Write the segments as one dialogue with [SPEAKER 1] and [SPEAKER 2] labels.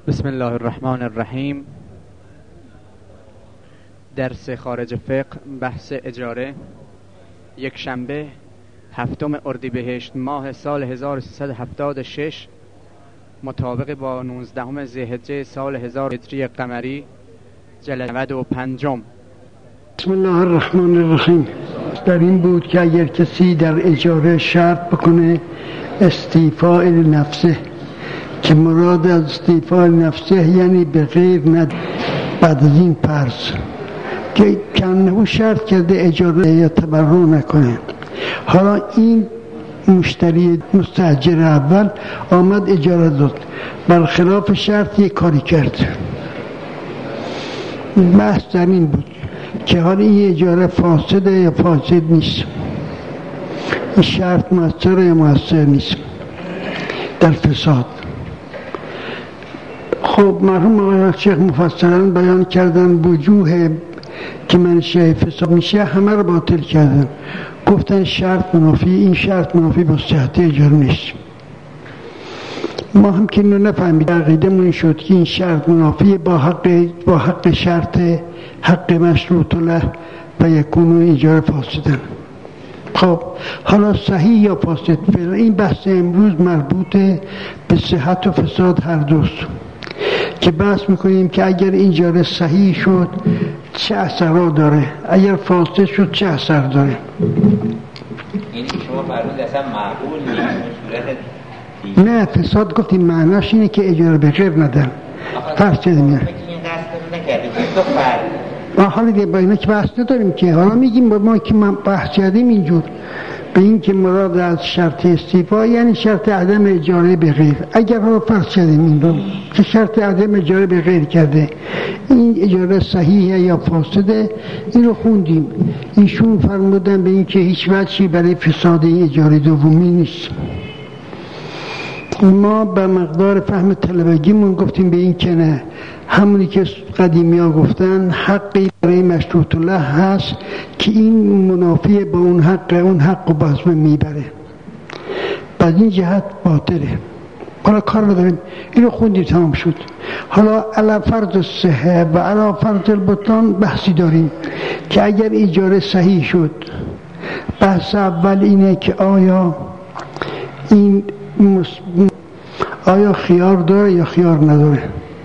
[SPEAKER 1] بسم الله الرحمن الرحیم. درس خارج فقه، بحث اجاره. یک شنبه 7 اردیبهشت ماه سال 1376 مطابق با 19 ذی‌حجه سال 1000 هجری قمری، جلسه 95.
[SPEAKER 2] بسم الله الرحمن الرحیم. در این بود که اگر کسی در اجاره شرط بکنه استیفاء نفسه، که مراد از استیفاء نفسه یعنی به غیر ند بعد از این پرس که کنه شرط کرده اجاره یا تبرع نکنه. حالا این مشتری مستاجر اول آمد اجاره داد، برخلاف شرط یک کاری کرد. بحث در این بود که حالا این اجاره فاسده یا فاسد نیست، این شرط مؤثر یا مؤثر نیست در فساد. خب مرحوم آقای شیخ مفصلا بیان کردن وجوه که منشأ فساد میشه، همه رو باطل کردن. گفتن شرط منافی، این شرط منافی با صحت اجاره نیست. ما هم که اینو نفهمید، عقیدمون این شد که این شرط منافی با حق شرط، حق مشروط له و یکون ایجار فاسدن. خب حالا صحیح یا فاسد، این بحث امروز مربوط به صحت و فساد هر دوست، که بحث میکنیم که اگر ایجار صحیح شد چه اثر داره، اگر فاسد شد چه اثر داره.
[SPEAKER 3] این شما فرمود اصلا معقول نیست.
[SPEAKER 2] نه، فساد گفتیم معناش اینه که اجاره به غیر ندن. فرض چه میاد؟
[SPEAKER 3] این قصد نکردیم تو فرض.
[SPEAKER 2] ما حالا دیگه با اینا که بحث نداریم، که حالا میگیم با ما که من بحث کردیم اینجور به این که مراد از شرط استیفا یعنی شرط عدم اجاره به غیر. اگر حالا فرض کردیم این رو که شرط عدم اجاره به غیر کرده، این اجاره صحیحه یا فاسده، این رو خوندیم. ایشون فرمودن به این که هیچ وجهی برای فساد این اجاره دومی نیست. ما به مقدار فهم طلبگیمون گفتیم به این که نه، همونی که قدیمی ها گفتن حقی برای مشروط له هست که این منافی با اون حق و بازمه میبره، بعد این جهت باطله. حالا کار نداریم، اینو خوندیم تمام شد. حالا علی فرض الصحه و علی فرض البطلان بحثی داریم که اگر اجاره صحیح شد، بحث اول اینه که آیا خیار داره یا خیار نداره.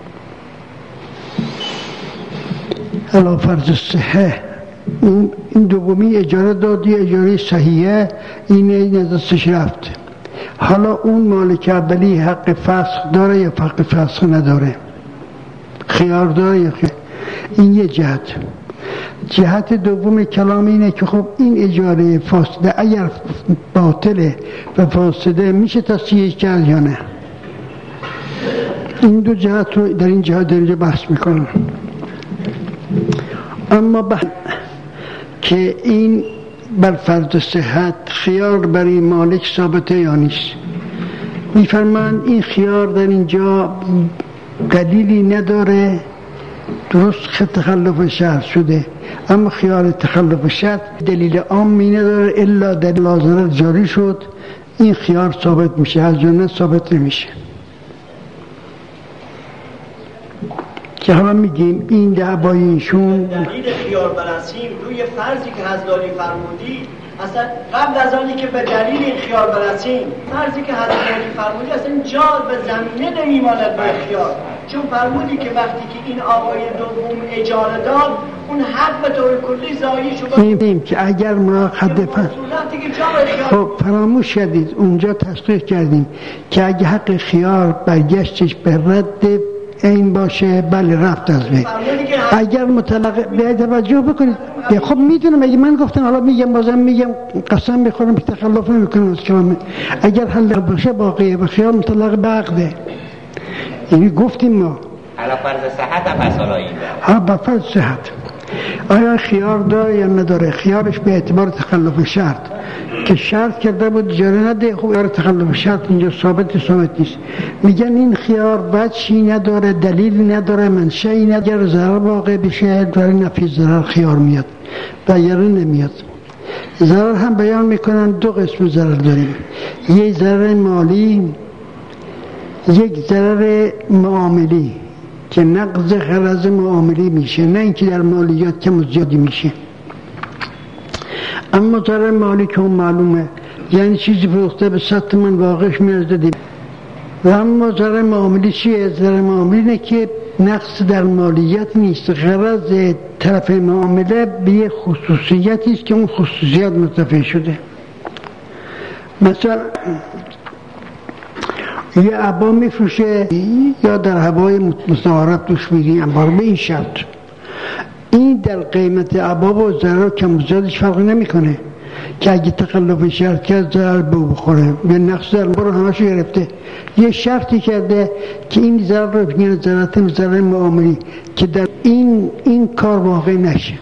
[SPEAKER 2] علی فرض الصحه این دومی اجاره دادی، اجاره صحیحه، این ازش رفت. حالا اون مالک اولی حق فسخ داره یا حق فسخ نداره، خیار داره یا خیار. این یه جهت دوم کلام اینه که خب این اجاره فاسده اگر باطله و فاسده میشه تصحیح کرد یا نه. این دو جهت رو در این جهت درجه بحث میکنم. اما که این بر فرض صحت خیار برای مالک ثابته یا نیست، میفرمایند این خیار در اینجا دلیلی نداره، درست تخلف شرط شده، اما خیار تخلف شرط دلیل عامی نداره، الا در لازمه جاری شد این خیار ثابت میشه، از جنه ثابت نمیشه. که حالا میگیم این دعوای ایشون
[SPEAKER 4] دلیل خیار برسیم روی فرضی که حضرت فرمودی، اصلا قبل از آنی که به دلیل این خیار برسیم، فرضی که حضرت فرمودی اصلا جا به زمینه نمیماند با خیار، چون فرمودی که وقتی که این آقای دوم اجاره داد اون حق به طور کلی ضایع شد.
[SPEAKER 2] میگیم که اگر ما خب فراموش کردید اونجا تصریح کردیم که اگه حق خیار برگشتش به رد این باشه بله رفت از بین. اگر مطلق به توجه بکنید، خب میدونم اگه من گفتم حالا میگم بازم میگم قسم میخورم که تخلف نمیکنم از کلامه، اگر حل باشه باقیه و خیار مطلق به عقده. یعنی گفتیم ما
[SPEAKER 3] علی فرض صحت هم اصلا این
[SPEAKER 2] ها با فرض صحت آیا خیار داره یا نداره. خیارش به اعتبار تخلف شرط که شرط کرده بود اجاره نده، خب اگر تخلف شرط اینجا ثابت نیست. میگن این خیار وجهی نداره، دلیلی نداره، منشأی نداره، ضرر واقع بشه برای نفی ضرر خیار میاد و یاره نمیاد. ضرر هم بیان میکنن دو قسم ضرر داریم، یه ضرر مالی یک ضرر معاملی که نقض غرض معاملی میشه، نه اینکه در مالیات کم و زیادی میشه. اما ضرر مالی که اون معلومه، یعنی چیزی فروخته به 100 تومان واقعش میارزه 200. و اما ضرر معاملی چیه؟ ضرر معاملی اینه که نقص در مالیات نیست، غرض طرف معامله به یه خصوصیتی است که اون خصوصیت مرتفع شده. مثلا یه عبا میفروشه یا در هوای مستعارت دوش میگیم انبار به این شرط، این در قیمت عبا و ضرر کم و زیادش فرق نمیکنه که اگه تخلف شرط کرد ضرر به او بخوره، به نقص ضرر برو همشو گرفته. یه شرطی کرده که این ضرر رو بگیره ضرر معاملی که در این کار واقع نشه.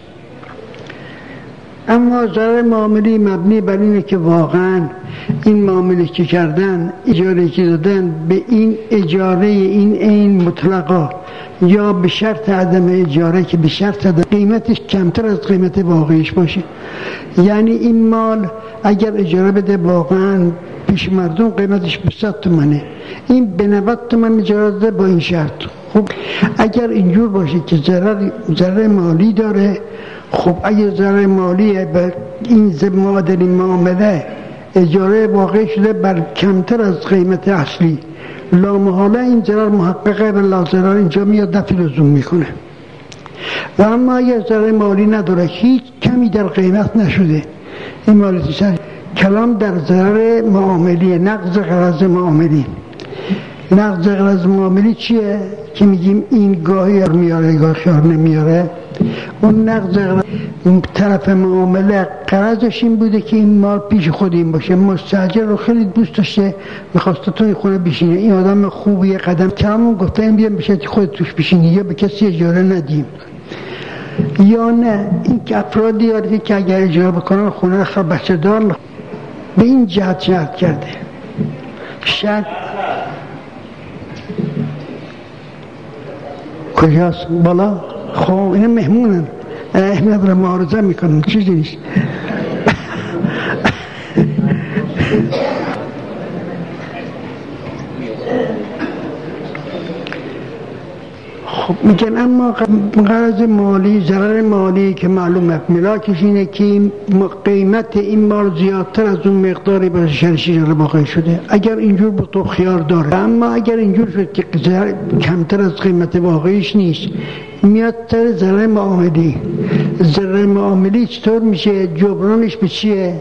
[SPEAKER 2] اما ضرر معاملی مبنی بر اینه که واقعا این معامله که کردن، اجاره که دادن به این اجاره این عین مطلقا یا به شرط عدم اجاره که به شرط عدم قیمتش کمتر از قیمت واقعیش باشه. یعنی این مال اگر اجاره بده واقعا پیش مردم قیمتش به 100 تومنه، این به 90 تومن اجاره داده با این شرط. خب اگر اینجور باشه که ضرر مالی داره، خب اگر ضرر مالیه به این معادل معامله اجاره واقع شده بر کمتر از قیمت اصلی، لامحاله این ضرر محققه و لاضرر اینجا میاد دفع لزوم میکنه. و اما اگر ضرر مالی نداره، هیچ کمی در قیمت نشده، این مالی سر کلام در ضرر معاملی، نقض غرض معاملی. نقض غرض معاملی چیه؟ که میگیم این گاهی میاره گاهی خیار نمیاره. اون نقض غرض طرف معامله غرضش این بوده که این مال پیش خود این باشه، مستاجر رو خیلی دوست داشته میخواسته تو این خونه بشینه، این آدم خوبیه، قدم کمون گفته این بیام بشه خود توش بشینی یا به کسی اجاره ندیم. یا نه این که افرادی یاری که اگر اجاره بکنن خونه خب بچه دار به این جهت شرط کرده. شرط کجاست؟ بالا؟ خب این مهمونن، احمد را معارضه میکنن، چیزی نیست. خب میگن اما غرض مالی، ضرر مالی که معلومه ملاکش اینه که قیمت این مال زیادتر از اون مقداری به شرشی واقع شده، اگر اینجور به تو خیار داره. اما اگر اینجور شد که کمتر از قیمت واقعیش نیست، میاد تر ضرر معاملی. ضرر معاملی چطور میشه؟ جبرانش به چیه؟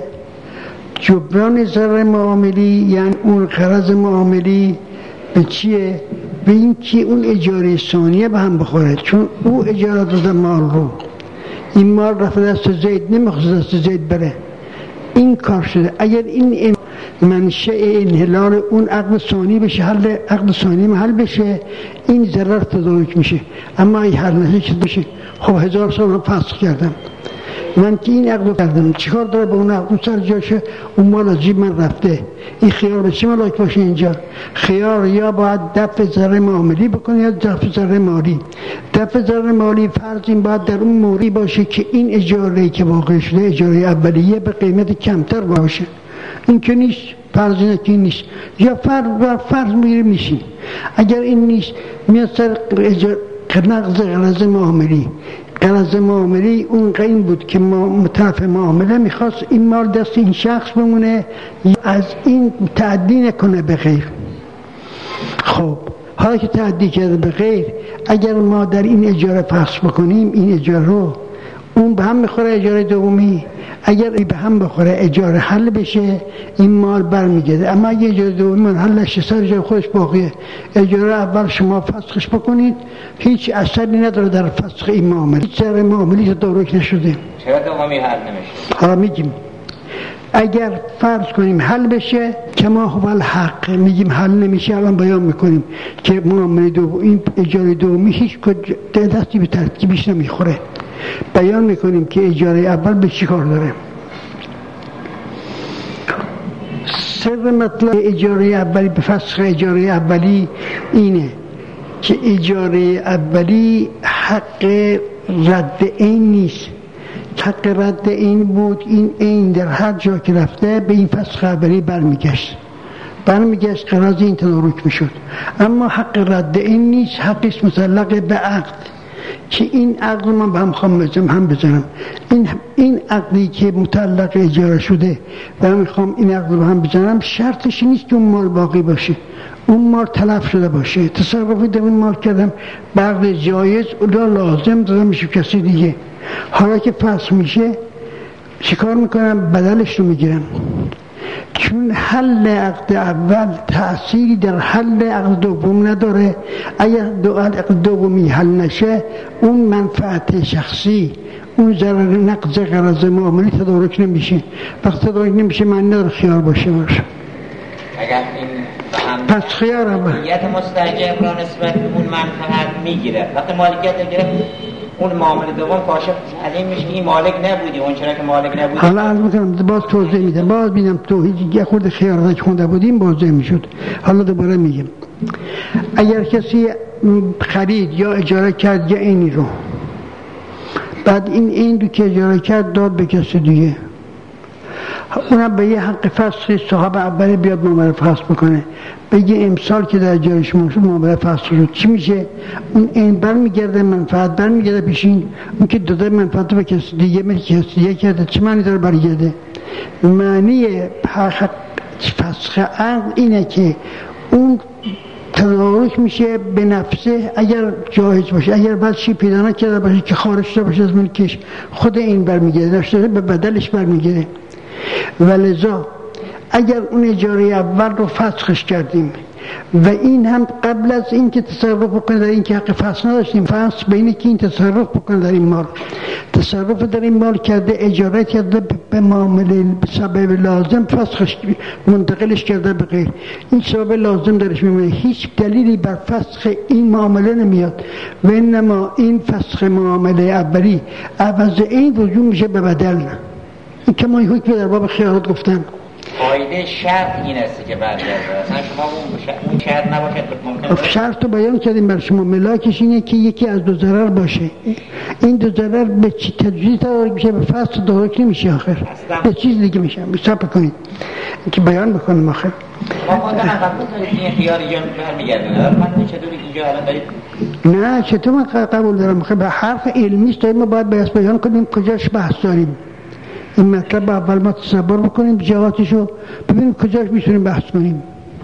[SPEAKER 2] جبران ضرر معاملی یعنی اون غرض معاملی به چیه؟ به این که اون اجاره ثانیه به هم بخوره، چون او اجاره داده مال رو، این مال رفت دست زید، نمیخواست دست زید بره، این کار شده. اگر این منشأ انحلال اون عقد ثانی بشه، عقد ثانی محل بشه، این ضرر تدارک میشه. اما این حل نشه که بشه خب 1000 سال رو فسخ کردم، من که این عقد رو کردم، چیکار داره به اون عقد سر جاشه؟ اون مال از جیب من رفته، این خیار به چه ملاک باشه اینجا؟ خیار یا باید دفع ضرر معاملی بکنه یا دفع ضرر مالی. دفع ضرر مالی فرض این باید در اون موردی باشه که این اجاره که واقع شده اجاره اولیه به قیمت کمتر باشه. این که نیست، فرض اینه که این نیست، یا فرض میگیره میشین. اگر این نیست میاد سر نقض غرض معاملی. غرض معاملی اون قیم بود که طرف معامله میخواست این مال دست این شخص بمونه، از این تعدی نکنه به غیر. خب حالا که تعدی کرده به غیر، اگر ما در این اجاره فسخ بکنیم این اجاره رو، اون به هم میخوره اجاره دومی، اگر به هم بخوره اجاره حل بشه این مال برمیگرده. اما اگه اجاره دومی من حل نشه سر جای خودش باقیه، اجاره اول شما فسخش بکنید، هیچ اثری نداره در فسخ این معامله، هیچ ضرر معاملی تدارک نشده.
[SPEAKER 3] چرا دومی حل نمیشه؟
[SPEAKER 2] حالا میگیم اگر فرض کنیم حل بشه که ما هو الحق، میگیم حل نمیشه، الان بیان میکنیم که معامله دوم این اجاره دومی هیچ دستی به ترتیبش نمیخوره. بیان میکنیم که اجاره اول به چی کار داره. سر مطلب اجاره اولی به فسخ اجاره اولی اینه که اجاره اولی حق رد عین نیست. حق رد عین بود، این عین در هر جا که رفته به این فسخ اولی برمیگشت. برمیگشت قراض این تدارک میشد. اما حق رد این نیست، حقیست متعلق به عقد که این عقد من به هم خواهم بزنم این عقدی که متعلق اجاره شده و میخوام این عقد رو هم بزنم، شرطش نیست که اون مال باقی باشه، اون مال تلف شده باشه. تصرفی در این مال کردم، بعد جایز اون لازم دادم میشه کسی دیگه. حالا که فصل میشه چیکار میکنم؟ بدلش رو میگیرم، چون حل عقد اول تأثیری در حل عقد دوم نداره. اگر عقد دومی حل نشه، اون منفعت شخصی، اون ضرر نقض قراض معاملی تدارک نمیشه. وقتی تدارک نمیشه معنی نداره خیار باشه.
[SPEAKER 3] اگر این
[SPEAKER 2] پس خیار
[SPEAKER 3] مالکیت مستحجر را نسبت به اون منفعت میگیره، وقتی مالکیت رو گرفت اون معامله دوم کاشف علیم میشه این مالک نبودی، اون چرا که مالک نبودی.
[SPEAKER 2] حالا عرض میکنم باز توضیح میدم، باز بینم توحید یه خورده خیارات که خونده بودیم بازده میشد. حالا دوباره میگم اگر کسی خرید یا اجاره کرد یا اینی رو، بعد این رو که اجاره کرد داد به کسی دیگه، اونم به یه حق فسخ صاحب اولی بیاد معامله فسخ بکنه، بگه امسال که در اجاره شما شد معامله فسخ شد، چی میشه؟ اون این برمیگرده، منفعت برمیگرده پیشین. اون که داده منفعت به کسی دیگه، ملک کسی دیگه کرده، چه معنی داره برگرده؟ معنی حق فسخ عقد اینه که اون تدارک میشه به نفسه اگر جایز باشه، اگر بعد چی پیدا نکرده باشه که خارج شده باشه از ملکش، خود این برمیگرده، نشده به بدلش برمیگرده. ولذا اگر اون اجاره اول رو فسخش کردیم و این هم قبل از این که تصرف بکنه در این که حق فسخ نداشتیم، فسخ بینه که این تصرف بکنه در این مال، تصرف در این مال کرده، اجاره کرده به معامله سبب لازم، فسخش منتقلش کرده به غیر، این سبب لازم درش میمونه، هیچ دلیلی بر فسخ این معامله نمیاد و انما این فسخ معامله اولی عوض این رجوع میشه به بدل. این که ما حکم در باب خیارات گفتم.
[SPEAKER 3] قاعده شرط این است که برگرده، اصلا شما اون شرط نباشد ممکن
[SPEAKER 2] شرط رو بیان کردیم بر شما. ملاکش اینه که یکی از دو ضرر باشه. این دو ضرر به چی تجویز تدارک میشه؟ به فصل تدارک نمیشه، آخر به چیز دیگه میشه. صبر کنید که بیان بکنیم. آخر
[SPEAKER 3] ما خواندن قبول دارید این خیار اینجا برمیگردونه، من چطور اینجا الان دارید؟
[SPEAKER 2] نه چطور من قبول دارم؟ به حرف علمی است، ما باید بحث بیان کنیم کجاش بحث داریم. این مطلب اول ما تصور بکنیم جهاتشو ببینیم کجاش میتونیم بحث کنیم.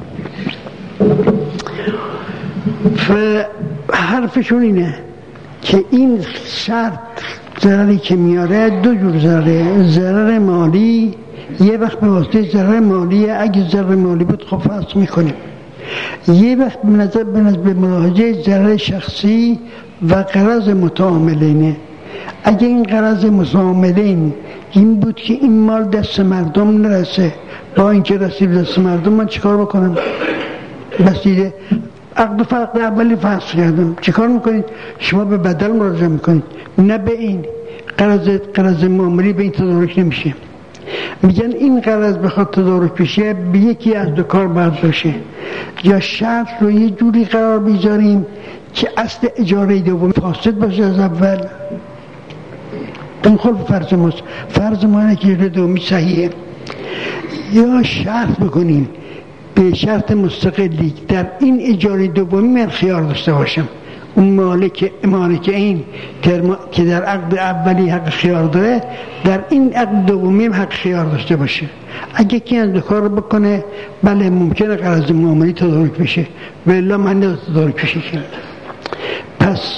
[SPEAKER 2] حرفشون اینه که این شرط ضرری که میاره دو جور ضرره، ضرر مالی یه وقت به واسطه ضرر مالیه، اگه ضرر مالی بود خب فصل میکنیم، یه وقت به ملاحظه ضرر شخصی و قرض متعاملینه. اگه این قرض متعاملین این بود که این مال دست مردم نرسه، با اینکه رسید دست مردم من چیکار بکنم؟ رسیده عقد فرق اولی فصل کردم، چیکار میکنید؟ شما به بدل مراجعه میکنید، نه به این قرض معاملی به این تدارک نمیشه. میگن این قرض بخواد تدارک بشه به یکی از دو کار باید باشه، یا شرط رو یه جوری قرار بیذاریم که اصل اجاره دوم فاسد باشه از اول، این خلف فرض ماست، فرض ما اینه که اجاره دومی صحیحه، یا شرط بکنیم به شرط مستقلی در این اجاره دومی من خیار داشته باشم، اون مالک این که در عقد اولی حق خیار داره در این عقد دومی حق خیار داشته باشه. اگه کی از دو کار بکنه بله ممکنه قرض معاملی تدارک بشه، ولی من نه تدارک بشه. پس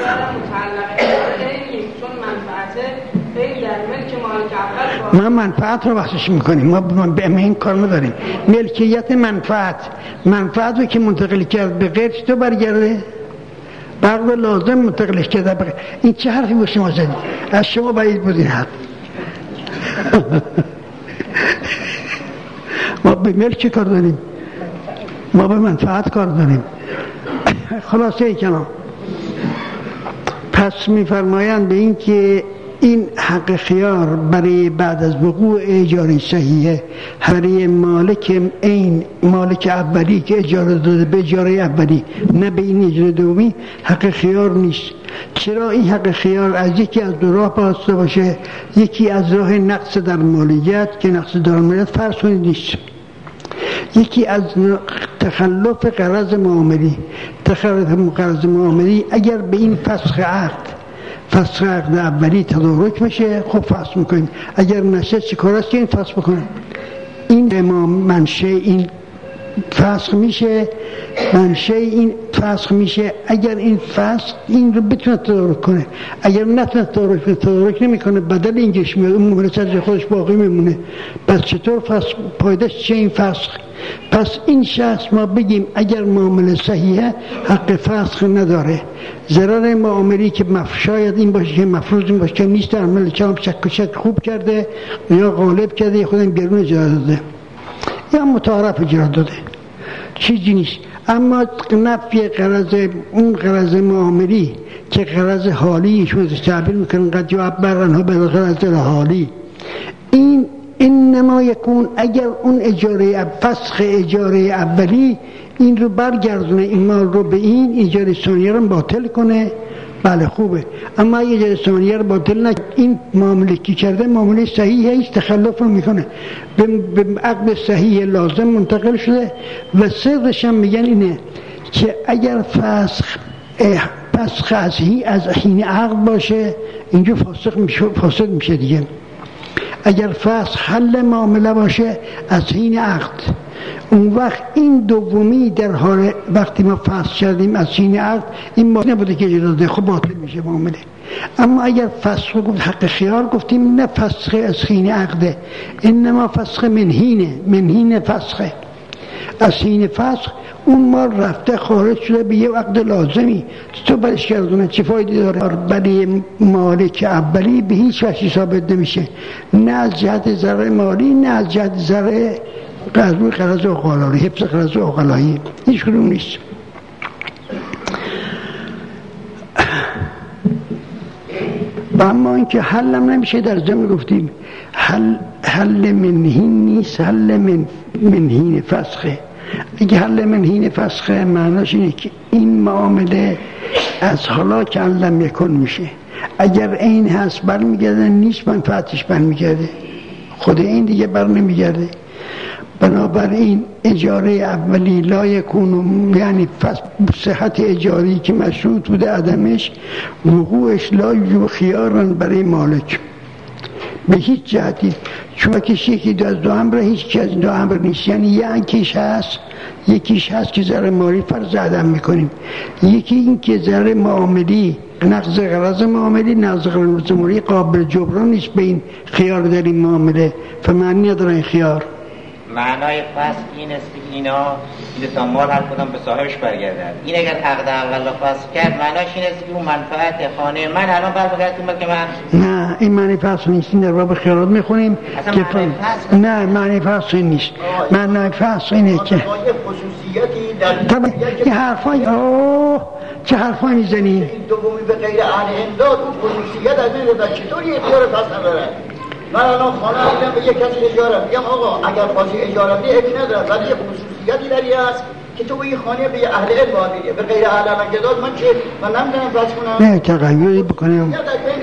[SPEAKER 2] ما منفعت رو بحثش میکنیم، ما به این کار نداریم. ملکیت منفعت رو که منتقل کرد به غیر تو برگرده، بعد لازم منتقلش کرده به غیر. این چه حرفی به شما زدید؟ از شما باید بود این حرف. ما به ملک کار داریم، ما به منفعت کار داریم. خلاصه کلام پس میفرمایند به این که این حق خیار برای بعد از وقوع اجاره صحیحه، برای مالک اولی که اجاره داده به اجاره اولی، نه به این اجاره دومی حق خیار نیست. چرا این حق خیار از یکی از دو راه باسته باشه؟ یکی از راه نقص در مالیت که نقص در مالیت فرض کنید نیست، یکی از تخلف غرض معاملی اگر به این فسخ عقد اولی تدارک بشه خب فسخ میکنیم، اگر نشه چه کار است که این فسخ بکنیم؟ این منشه این فسخ میشه اگر این فسخ این رو بتونه تدارک کنه. اگر نتونه تدارک نمیکنه بدل اینجاش میاد، اون مملکت از خودش باقی میمونه. پس چطور فسخ پایدش چه این فسخ؟ پس این شخص ما بگیم اگر معامله صحیحه حق فسخ نداره. ضرر معاملی که شاید این باشه که مفروض این باشه که نیست، در ملکه هم شک خوب کرده یا غالب کرده یا خودم گرون اجاره داده یا متعارف اجاره داده، چیزی نیست. اما نفی غرض معاملی که غرض حالی شما تعبیر میکنن قد یعبر عنها به غرض حالی، این انما یکون اگر اون فسخ اجاره اولی این رو برگردونه، این مال رو به این اجاره ثانیه رو باطل کنه، بله خوبه. اما اگه اجاره ثانیه رو باطل نکنه، این معامله که کرده معامله صحیحه، هیچ تخلف رو میکنه، به عقد صحیح لازم منتقل شده. و سرش هم میگن اینه که اگر فسخ از حین عقد باشه اینجا فاسد میشه دیگه. اگر فسخ حل معامله باشه از حین عقد، اون وقت این دومی در حال وقتی ما فسخ کردیم از حین عقد این ما نبوده که اجازه خب باطل میشه معامله. اما اگر فسخ گفت حق خیار گفتیم نه فسخ از حین عقده، انما فسخ منهین فسخه. از حین فسخ اون مال رفته خارج شده به یه عقد لازمی، تو برش گردونه چه فایده داره؟ برای مالک اولی به هیچ وجه ثابت نمیشه، نه از جهت ضرر مالی نه از جهت ضرر غرض عقلایی، حفظ غرض عقلایی، هیچ کدوم نیست. و اما اینکه حلم نمیشه در ضمن گفتیم حل منهین نیست، حل منهین فسخه. اگه حل منهین فسخه معناش اینه که این معامله از حالا که علم یکن میشه، اگر این هست برمیگرده، نیست منفعتش برمیگرده، خود این دیگه بر نمیگرده. بنابراین اجاره اولی لا یکون، یعنی صحت اجاری که مشروط بوده عدمش، وقوعش لا یو خیارن برای مالک به هیچ جهتی، چون یکی از دو امر، هیچ از دو امر نیست. یعنی یکیش هست که ضرر مالی فرض عدم میکنیم، یکی این که ضرر معاملی، نقض غرض معاملی، نقض غرض مالی قابل جبران نیست به این خیار در این معامله، فمعنی نداره این خیار.
[SPEAKER 3] معنای فسخ این است که اینا تا مال هر کدام به صاحبش برگردن. این اگر عقد اول فسخ کرد معناش این است که اون منفعت خانه من الان برمیگردیم که من، نه این معنی فسخ نیست. این در باب خیارات میخونیم که
[SPEAKER 2] نه معنی فسخ نیست. معنی فسخ اینه که
[SPEAKER 4] خصوصیتی
[SPEAKER 2] این حرفای چه حرفای میزنی؟
[SPEAKER 4] این دومی به غیر اهل امداد اون خصوصیت از این رسد چطوری اختیار فسخ نداره؟ من الان خانه میدم به یک کسی اجاره، میگم آقا اگر خواهی اجاره بدی عیبی نداره، ولی یه خصوصیتی داری هست که تو به این خانه به اهل علم باید بدی، به غیر اهل امداد من نمیدونم فسخ کنم.
[SPEAKER 2] نه تقییدی بکنم.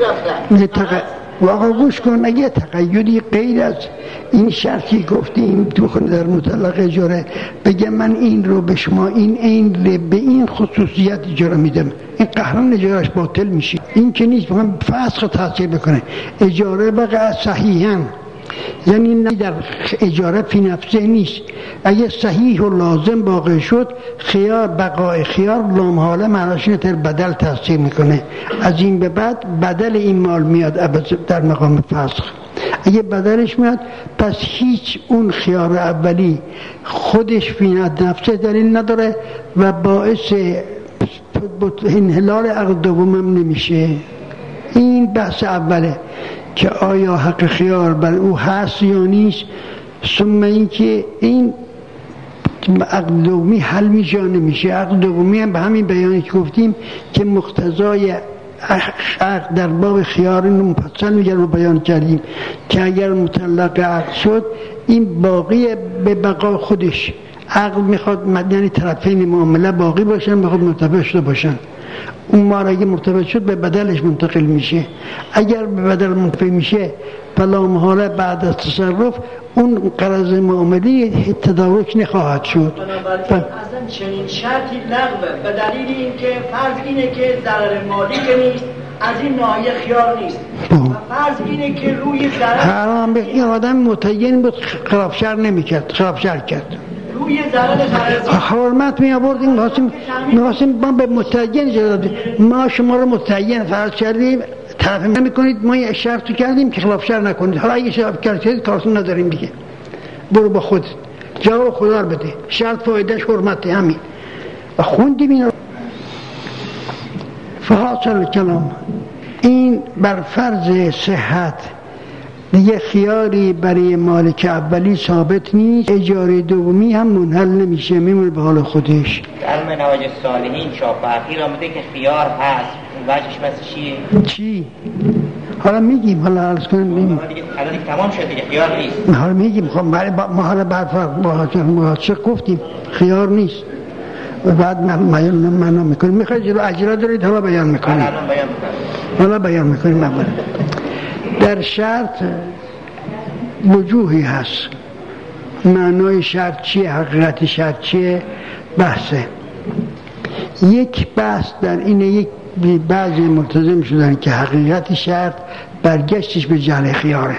[SPEAKER 2] واقعا گوش کن، اگه تقییدی غیر از این شرطی گفتیم تو در مطلق اجاره، بگم من این رو به شما این به این خصوصیت اجاره میدم، این قهران اجارهش باطل میشه. این که نیست بخوام فسخ تاثیر بکنه. اجاره بقى صحیحاً، یعنی نه در اجاره فی نفسه نیست. اگه صحیح و لازم باقی شد، خیار بقای خیار لامحاله معناش اینه تر بدل تاثیر میکنه. از این به بعد بدل این مال میاد در مقام فسخ. اگه بدلش میاد پس هیچ اون خیار اولی خودش فی نفسه دلیل نداره و باعث انحلال عقد دومم نمیشه. این بحث اوله که آیا حق خیار بر او هست یا نیست. ثم این که این عقد دومی حل میشه یا نمیشه. عقد دومی هم به همین بیانی که گفتیم که مقتضای عقد در باب خیار اینو مفصل میگن و بیان کردیم که اگر مطلق عقد شد این باقی به بقا خودش. عقد میخواد یعنی طرفین معامله باقی باشن، میخواد مرتفع شده باشن. اون مال اگه مرتفع شد به بدلش منتقل میشه. اگر به بدل منتقل میشه فلا محاله بعد از تصرف اون قرض معامله تدارک نخواهد شد.
[SPEAKER 4] بنابراین اصلا چنین شرطی لغوه به دلیل اینکه فرض اینه که ضرر مالی که نیست، از این ناحیه خیار نیست و فرض اینه که روی ضرر
[SPEAKER 2] حرام به این آدم متعین بود خلاف شرع نمیکرد، خلاف شرع کرد.
[SPEAKER 4] روی ضرر قرضی
[SPEAKER 2] حرمت می آوردیم می‌خواستیم ما به متعین اجازه بدیم. ما شما رو متعین فرض کردیم، طرف نمی‌کنید، ما یه شرط کردیم که خلاف شرع نکنید. حالا اگه خلاف کردید کارتون نداریم دیگه، برو با خودت جواب خدا رو بده، شرط فایدهش حرمت همین. و خوندیم این فحاصل کلام این بر فرض صحت دیگه خیاری برای مالک اولی ثابت نیست، اجاره دومی هم منحل نمیشه، میمونه به حال خودش.
[SPEAKER 3] در منهاج الصالحین چاپ اخیر آمده که خیار هست، وجهش مثل
[SPEAKER 2] چی؟ حالا میگیم، حالا عرض کنیم
[SPEAKER 3] الان دیگه تمام شد دیگه، خیار نیست.
[SPEAKER 2] حالا میگیم خب ما حالا با چه گفتیم خیار نیست و بعد معنا میکنیم. میخواید جلو اجرا دارید، حالا بیان میکنیم. حالا بیان میکنیم. اولا در شرط وجوهی هست، معنای شرط چیه، حقیقت شرط چیه، بحثه. یک بحث در اینه، یک بعضی ملتزم شدن که حقیقت شرط برگشتش به جعل خیاره،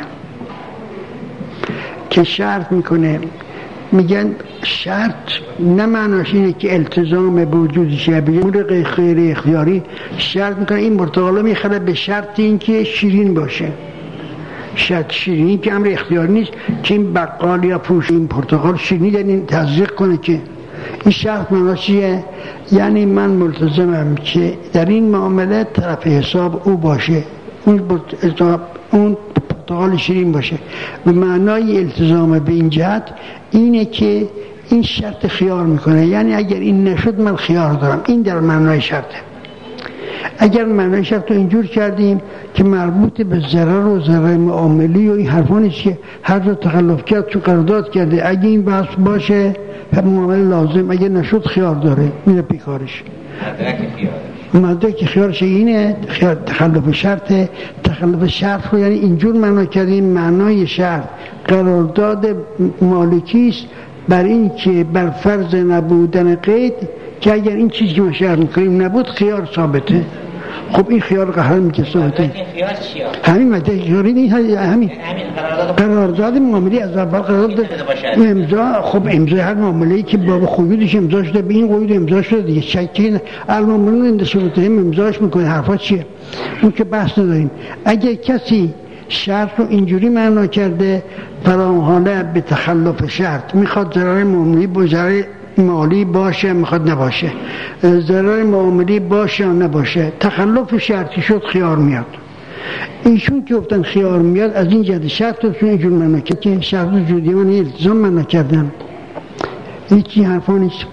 [SPEAKER 2] که شرط میکنه، میگن شرط نه معناش اینه که التزام به وجودشه، به غیر اختیاری شرط میکنه این مرتقالا میخره به شرط این که شیرین باشه. شرط شیرینی که امر اختیاری نیست که این بقال یا فروش این پرتقال شیرینی در این تزریق کنه، که این شرط معناش چیه؟ یعنی من ملتزمم که در این معامله طرف حساب او باشه، اون پرتقال شیرین باشه. به معنای التزام به این جهت اینه که این شرط خیار میکنه، یعنی اگر این نشد من خیار دارم. این در معنای شرطه. اگر معنای شرط رو اینجور کردیم که مربوط به ضرر و ضرر معاملی و این حرفا نیست که هر جا تخلف کرد تو قرارداد کرده، اگه این بحث باشه معامله لازم، اگه نشد خیار داره، میره پیکارش. مدرک خیارش اینه، تخلف شرطه. تخلف شرط رو یعنی اینجور معنا کردیم، معنای شرط قرارداد مالکی است بر این که بر فرض نبودن قید، که اگر این چیزی که ما شرط میکنیم نبود خیار ثابته. خب این خیار قهر میگه ثابته. همین مدرک خیاری همین قرارداد معاملی از اول قرارداد امضا. خب امضا هر معامله‌ای که باب قیودش امضا شده، به این قیود امضا شده دیگه، شکی المعاملون این صورت هم امضاش میکنه. حرفا چیه؟ اون که بحث نداریم. اگه کسی شرط رو اینجوری معنا کرده فراحاله به تخلف شرط، میخواد ضرر معاملی با ضرر مالی باشه، میخواد نباشه، ضرر معاملی باشه یا نباشه، تخلف شرطی شد خیار میاد. ایشون که گفتن خیار میاد از این جهت شرط رو اینجور معنا کرد که شرط وجودی من التزام معنا کردن، هیچی حرفا نیست.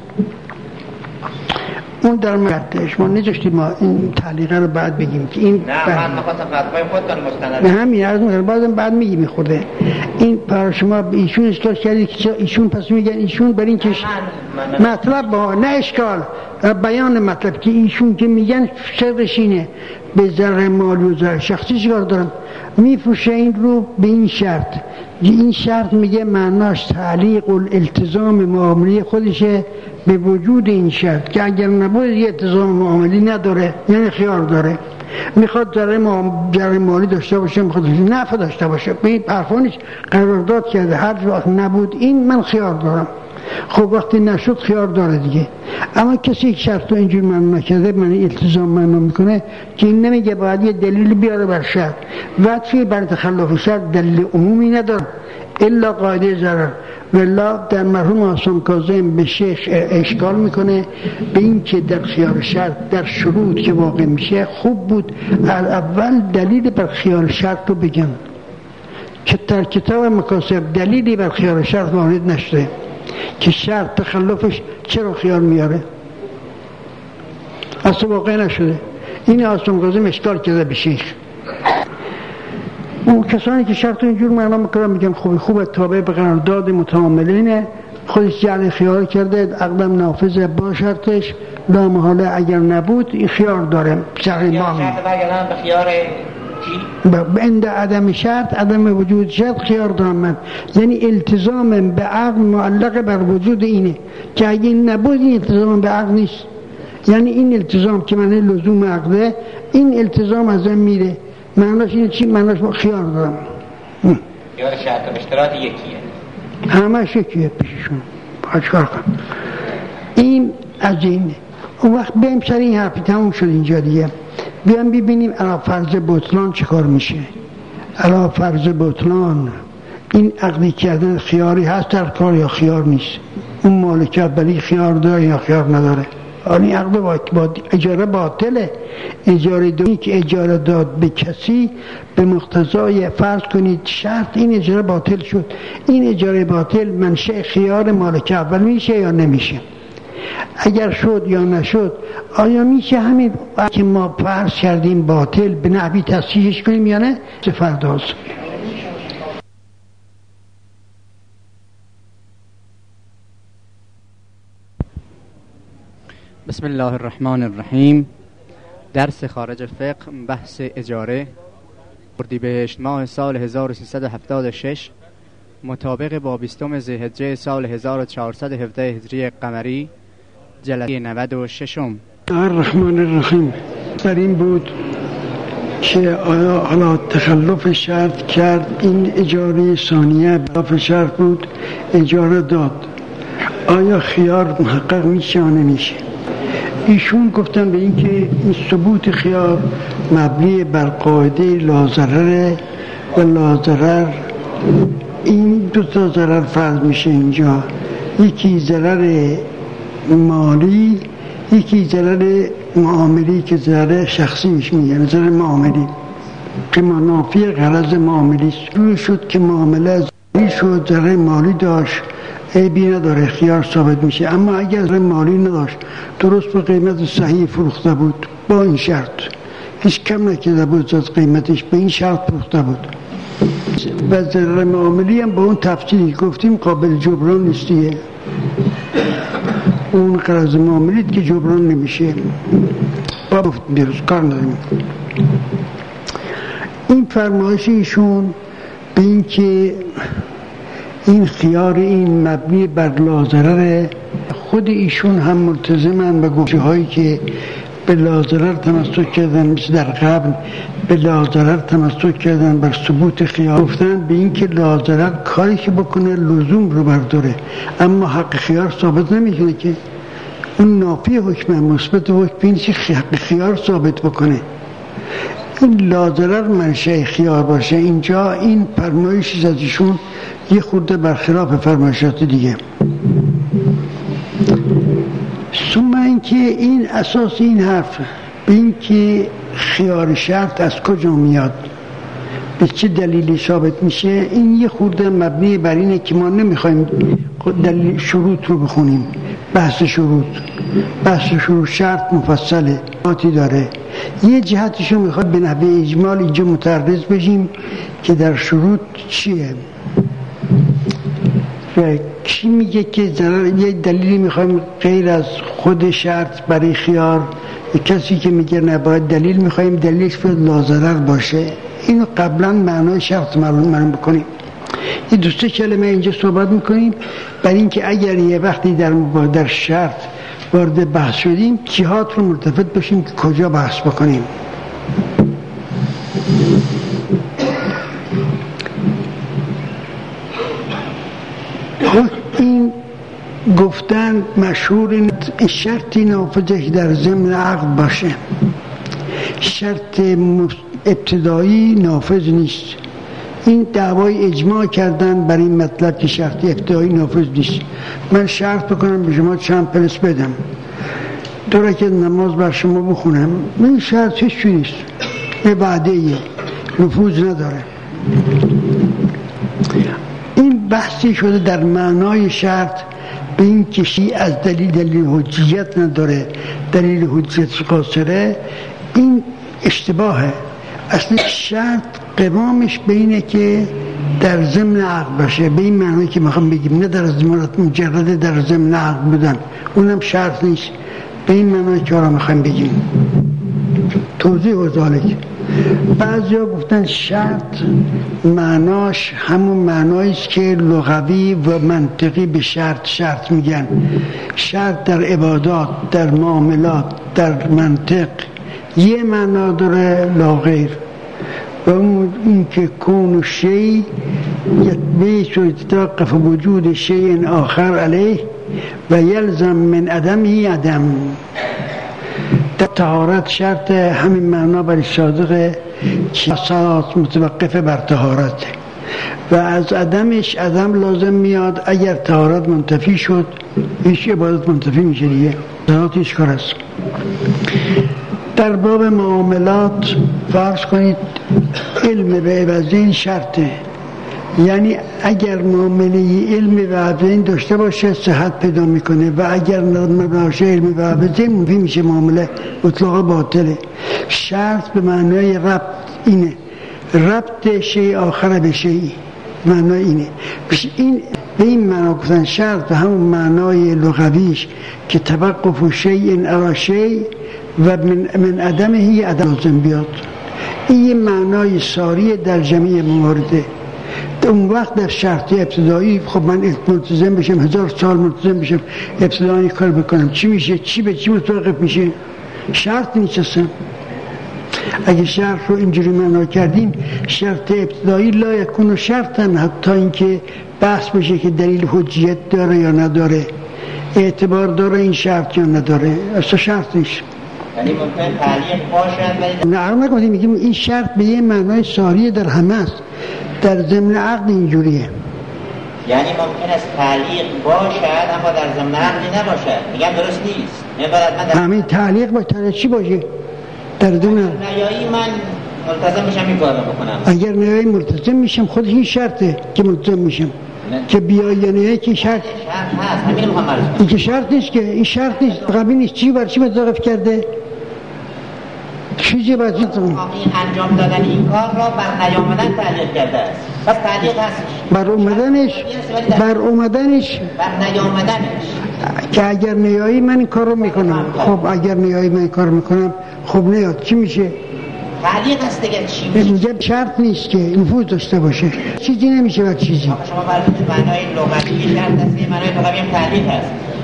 [SPEAKER 2] اون در مردش ما نذاشتیم ما این تعلیقه رو بعد بگیم که این
[SPEAKER 3] نه من می‌خواستم فتوای خودتون مستند
[SPEAKER 2] همین عرض می‌کنم، بعد میگیم خورده این پر شما ایشون اشکال کردید که ایشون پس میگن ایشون بر این که مطلب با نه اشکال بیان مطلب که ایشون که میگن شرطش اینه به ضرر مالی و ضرر شخصی چیکار دارم، میفروشه این رو به این شرط. این شرط میگه معناش تعلیق الالتزام معاملی خودشه به وجود این شرط، که اگر نبود یه التزام معاملی نداره، یعنی خیار داره. میخواد ضرر مالی داشته باشه، میخواد نفع داشته باشه، به این حرفا نیست. قرارداد کرده هر وقت نبود این من خیار دارم. خب وقتی نشد خیار داره دیگه. اما کسی که شرط رو اینجور معنا نکرده، من التزام معنا میکنه که این نمیگه باید یه دلیل بیاره بر شرط، وقتی بر تخلف شرط دلیل عمومی نداره الا قاعده ضرر. والله در مرحوم عاصم کاظم به شیخ اشکال میکنه به این که در خیار شرط در شروط که واقع میشه خوب بود اول دلیل بر خیار شرط رو بگن، که در کتاب مکاسب دلیلی بر خیار شرط وارد نشده که شرط تخلفش چرا خیار میاره، اصلا واقع نشده. این عاصم کاظم اشکال کرده به شیخ. اون کسانی که شرط اینجور معنا میکنن میگن خوبه تابع به قرارداد متعاملینه، خودش جعل خیار کرده، عقدم نافذه با شرطش، لا محاله اگر نبود این خیار داره.
[SPEAKER 3] شرط برگردن به خیار چی؟
[SPEAKER 2] عند عدم شرط، عدم وجود شرط خیار دارم من. یعنی التزام به عقل معلق بر وجود اینه که اگه این نبود این التزام به عقل نیست. یعنی این التزام که من لزوم عقله، این التزام ازم میره. معناش اینه چی؟ معناش خیار دارم.
[SPEAKER 3] خیار شرط و اشتراط یکیه،
[SPEAKER 2] همه یکیه پیششون. چکار کنم؟ این از اینه. اون وقت بریم سر این حرفی تموم شد اینجا دیگه. بیام ببینیم علا فرض بطلان چه کار میشه. علا فرض بطلان این عقلی کردن خیاری هست در کار یا خیار نیست؟ اون مالک اولی خیار داره یا خیار نداره؟ این عقل با اجاره باطله. اجاره دومی که اجاره داد به کسی به مقتضای فرض کنید شرط، این اجاره باطل شد. این اجاره باطل منشأ خیار مالک اول میشه یا نمیشه؟ اگر شد یا نشد آیا میشه همین که ما فرض کردیم باطل به نحوی تصحیحش کنیم یا نه؟ فرداز
[SPEAKER 1] بسم الله الرحمن الرحیم. درس خارج فقه، بحث اجاره، اردیبهشت ماه سال 1376 مطابق با 20 ذی‌حجه سال 1417 هجری قمری، جلسه 96.
[SPEAKER 2] الرحمن الرحیم. در این بود که آیا حالا تخلف شرط کرد، این اجاره ثانیه تخلف شرط بود، اجاره داد، آیا خیار محقق میشه یا نمیشه؟ ایشون گفتن به این که این ثبوت خیار مبنی بر قاعده لاضرر و لاضرر. این دو تا ضرر فرض میشه اینجا، یکی ضرر مالی، یکی ضرر معاملی که ضرر شخصی میشه، میگن ضرر معاملی که منافی غرض معاملی است. روی شد که معامله ضرری شد، ضرر مالی داشت، عیبی نداره، خیار ثابت میشه. اما اگر ضرر مالی نداشت، درست به قیمت صحیح فروخته بود، با این شرط هیچ کم نکرده بود از قیمتش، به این شرط فروخته بود. و ضرر معاملی هم با اون تفصیلی گفتیم قابل جبران نیستیه، اون غرض معاملیت که جبران نمیشه. با گفتیم بیروز کار نداریم. این فرمایش ایشون به این که این خیار این مبنی بر لاضرر، خود ایشون هم ملتزمن به گفته هایی که به لاضرر تمسک کردن، مثل در قبل به لاضرر تمسک کردن بر ثبوت خیار. گفتن به این که لاضرر کاری که بکنه لزوم رو برداره، اما حق خیار ثابت نمیکنه که اون نافی حکم مثبت حکم این که حق خیار ثابت بکنه. این لاضرر منشأ خیار باشه. اینجا این فرمایشی از ایشون یه خورده برخلاف فرمایشات دیگه. ثم اینکه این اساس این حرف به این که خیار شرط از کجا میاد، به چه دلیلی ثابت میشه، این یه خورده مبنی بر اینه که ما نمیخوایم دلیل شروط رو بخونیم. بحث شروط شرط مفصله، آتی داره. یه جهتشو میخواد به نحوه اجمال اینجا متعرض بشیم که در شروط چیه. کی میگه که یه دلیلی میخوایم غیر از خود شرط برای خیار؟ کسی که میگه نباید دلیل میخوایم، دلیلش باید لاضرر باشه. اینو قبلا معنای شرط معلوم بکنیم. یه دوسته کلمه اینجا صحبت میکنیم برای اینکه اگر یه وقتی در شرط وارد بحث شدیم جهات رو ملتفت باشیم که کجا بحث بکنیم. این گفتن مشهور این شرطی نافذه که در ضمن عقد باشه، شرط ابتدایی نافذ نیست. این دعوای اجماع کردن برای این مطلب که شرط ابتدایی نافذ نیست. من شرط بکنم به شما چند پلس بدم، 2 رکعت نماز بر شما بخونم، این شرط هیچ چیزی نیست، یه وعده‌ایه، نفوذ نداره. این بحثی شده در معنای شرط به این کشی از دلیل حجیت نداره، دلیل حجیت قاصره. این اشتباهه. اصلا شرط قوامش به اینه که در ضمن عقد باشه، به این معنی که میخوام بگیم، نه در ضمانت مجرد در ضمن عقد بودن، اونم شرط نیست. به این معنی که آرام میخوام بگیم توضیح و ذالک. بعضیا گفتن شرط معناش همون معنایی است که لغوی و منطقی به شرط میگن. شرط در عبادات، در معاملات، در منطق یه معنا داره لا غیر، و اون این که کون شیء یتبیس و یتوقف وجود شیء آخر علیه و یلزم من عدمه عدم. در طهارت شرط همین معنا برای صادقه که صلات متوقف بر طهارت و از عدمش عدم لازم میاد. اگر طهارت منتفی شد هیچ عبادت منتفی میشه دیگه، صلات هیچ کار است. در باب معاملات فرض کنید علم به عوضین شرطه، یعنی اگر معامله علم به عوضین داشته باشه صحت پیدا میکنه و اگر نباشه علم به عوضین منفی میشه، معامله مطلقا باطله. شرط به معنای ربط اینه، ربط شیء آخر به شیء، معنای اینه. این به این معنا گفتن شرط به همون معنای لغویش که توقف شیء علی شیء و من عدمه عدم لازم بیاد. این یه معنای ساری در جمعی موارده. اون وقت در شرطی ابتدایی خب من ملتزم بشم 1000 سال ملتزم بشم ابتدایی کار بکنم، چی میشه؟ چی به چی متوقف میشه؟ شرط نیست. اگه شرط رو اینجوری معنا کردیم شرط ابتدایی لا یکون شرطن، حتی اینکه بحث بشه که دلیل حجیت داره یا نداره، اعتبار داره این شرط یا نداره، اصلا شرط نیست.
[SPEAKER 3] یعنی ممکن تعلیق باشد ولی
[SPEAKER 2] نه نگفتیم، میگیم این شرط به یه معنای ساری در همه است، در ضمن عقد اینجوریه.
[SPEAKER 3] یعنی ممکن است تعلیق باشد اما در ضمن عقدی نباشد. میگم درست نیست.
[SPEAKER 2] همین تعلیق با تعلیق چی باشه؟ در ضمن
[SPEAKER 3] نیایی من ملتزم میشم این کارو بکنم.
[SPEAKER 2] اگر نیایی ملتزم میشم خود این شرطه که ملتزم میشم که بیای یا نیایی که شرط
[SPEAKER 3] هست. همین میخوام عرض کنم.
[SPEAKER 2] این که شرط نیست، که این شرط نیست. قبیل نیست. چی بر چی متوقف کرده؟ چیزی باید این
[SPEAKER 3] انجام دادن این کار را بر نیامدن تعلیق کرده است. پس تعلیق هست
[SPEAKER 2] بر اومدنش بر
[SPEAKER 3] نیامدنش
[SPEAKER 2] که اگر نیایی من این کار رو میکنم. خب اگر نیایی من این کار میکنم خب نیاد چی میشه؟
[SPEAKER 3] تعلیق هست دیگه. چی میشه؟
[SPEAKER 2] میگم شرط نیست که نفوذ داشته باشه، چیزی نمیشه بر چیزی.
[SPEAKER 3] شما برای معنای لغوی شرط هست، معنای لغوی هم تعلیق هست.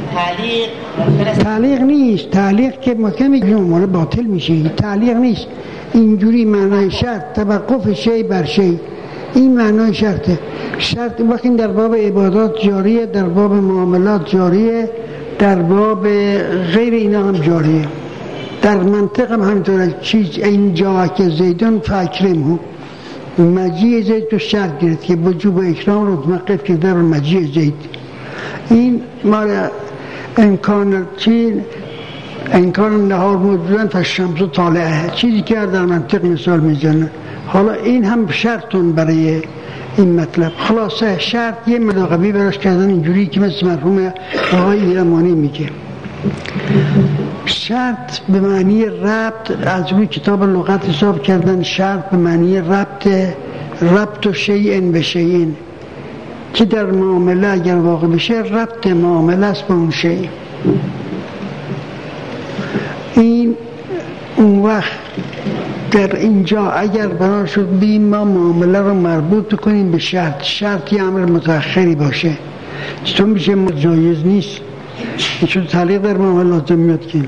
[SPEAKER 2] تعلیق نیست. تعلیق که ما که میگیم مال باطل میشه. تعلیق نیست. اینجوری معنای شرط توقف شی بر شی، این معنای شرطه. شرط وقتی در باب عبادات جاریه، در باب معاملات جاریه، در باب غیر اینا هم جاریه. در منطق هم همینطوره. چیز اینجا که زیدان فاکرمه، مجیع زید تو شرط گرفت که وجوب اکرام رو متوقف کرده بر مجیع زید. این مال امکان نهار موجودن تا شمس طالعه، چیزی که در منطق مثال میزنه. حالا این هم شرطون برای این مطلب. خلاصه شرط یه ملاقبی براش کردن اینجوری که مثل مرحوم آقای ایرمانی میگه شرط به معنی ربط، از روی کتاب لغت حساب کردن شرط به معنی ربط و شیئن به شیئن، که در معامله اگر واقع بشه ربط معامله است به اون شیء. این اون وقت در اینجا اگر بنا شد بیم ما معامله رو مربوط کنیم به شرط یه امر متأخری باشه، چطور میشه جایز نیست؟ چون تعلیق در معامله لازم میاد که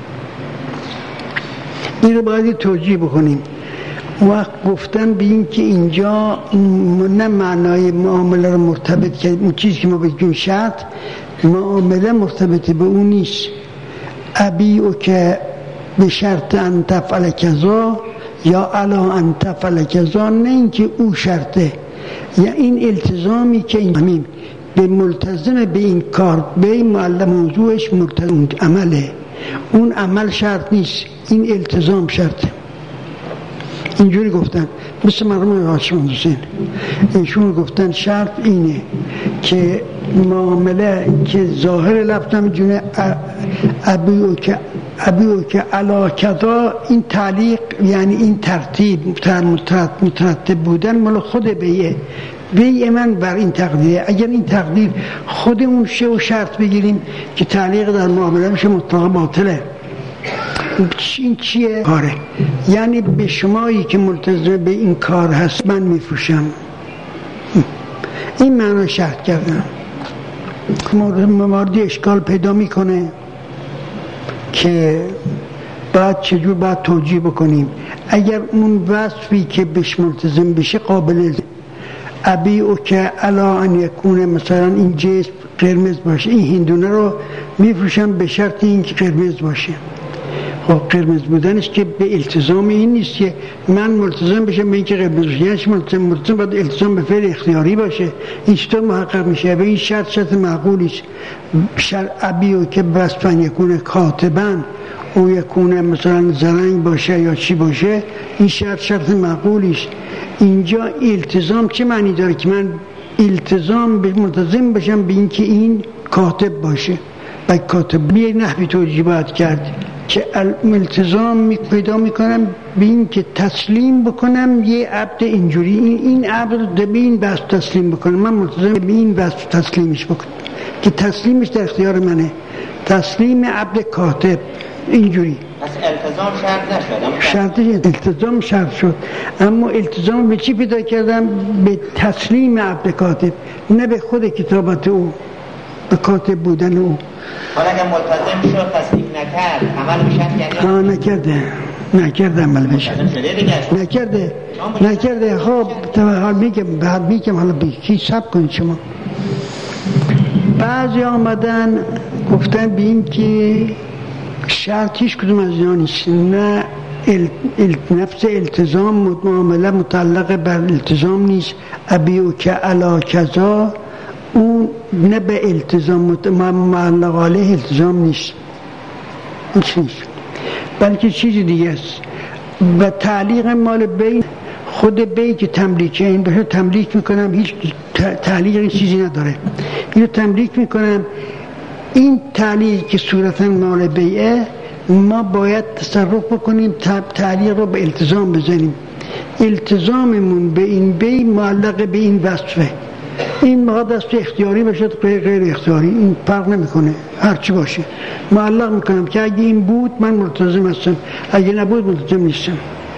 [SPEAKER 2] این رو باید توجیه بکنیم. وقت گفتن به این که اینجا نه معنای معامله رو مرتبط کرد، اون چیزی که ما بگیم شرط معامله مرتبط به اون نیست. ابیعو که به شرط ان تفعل کذا یا الا ان تفعل کذا، نه اینکه او شرطه، یا این التزامی که این به ملتزم به این کار به این موضوعش ملتزم عمله، اون عمل شرط نیست، این التزام شرطه. اینجوری گفتن. مثل مرحوم هاشم حسین ایشون گفتن شرط اینه که معامله که ظاهر لفظم جونه ابیو که علا کذا، این تعلیق یعنی این ترتیب مترتب بودن مال خود بیع من بر این تقدیره. اگر این تقدیر خودمون شه و شرط بگیریم که تعلیق در معامله میشه مطلق باطله. این چیه کاره؟ یعنی به شمایی که ملتزم به این کار هست من میفروشم. این معنا شرط کردم. موردی اشکال پیدا میکنه که باید چجور باید توجیه بکنیم. اگر اون وصفی که بهش ملتزم بشه قابل ابیعو که علا ان یکونه مثلا این جسم قرمز باشه، این هندونه رو میفروشم به شرط اینکه قرمز باشه. خب قرمز بودنش که به التزام این نیست که من ملتزم بشم به اینکه قرمز باشه، یعنی ملتزم باید التزام به فعل اختیاری باشه. این چطور محقق میشه؟ به این شرط معقولیست. ابیعو که وصفن یکونه کاتبن او یکونه مثلا زرنگ باشه یا چی باشه، این شرط معقولیست. اینجا التزام چه معنی داره که من التزام به ملتزم بشم به اینکه این کاتب باشه؟ و کاتب یه نحوی توجیه باید کرد که التزام پیدا میکنم به اینکه تسلیم بکنم یه عبد اینجوری، این عبد به این وصف تسلیم بکنم، من ملتزم به این وصف تسلیمش بکنم که تسلیمش در اختیار منه، تسلیم عبد کاتب اینجوری.
[SPEAKER 3] پس التزام شرط نشد؟
[SPEAKER 2] شرطش التزام شرط شد، اما التزام به چی پیدا کردم؟ به تسلیم عبد کاتب، نه به خود کتابت او، به کاتب بودن او.
[SPEAKER 3] حالا اگر ملتزم شد تسلیم نکرد عمل بشد کرده؟
[SPEAKER 2] نکرده عمل بشه. نکرده. خب حال میگم حالا کی سب کنید شما. بعضی آمدن گفتن به این که شرط هیچ کدوم از اینا نیست، نه نفس التزام معامله متعلق بر التزام نیست، ابیعو که علا کذا اون نه به التزام معلق علیه التزام نیست، بلکه چیزی دیگه است. و تعلیق مال بین خود بی که تملیکه، این بشه تملیک میکنم، هیچ تعلیق این چیزی نداره، اینو تملیک میکنم. این تعلیق که صورتا مال بیعه ما باید تصرف بکنیم، تعلیق رو به التزام بزنیم. التزاممون به این بی معلق به این وصفه، این ما دست اختیاری باشد غیر اختیاری این فرق نمیکنه، هرچی باشه معلق میکنم که اگه این بود من ملتزم هستم، اگه نبود ملتزم نیستم.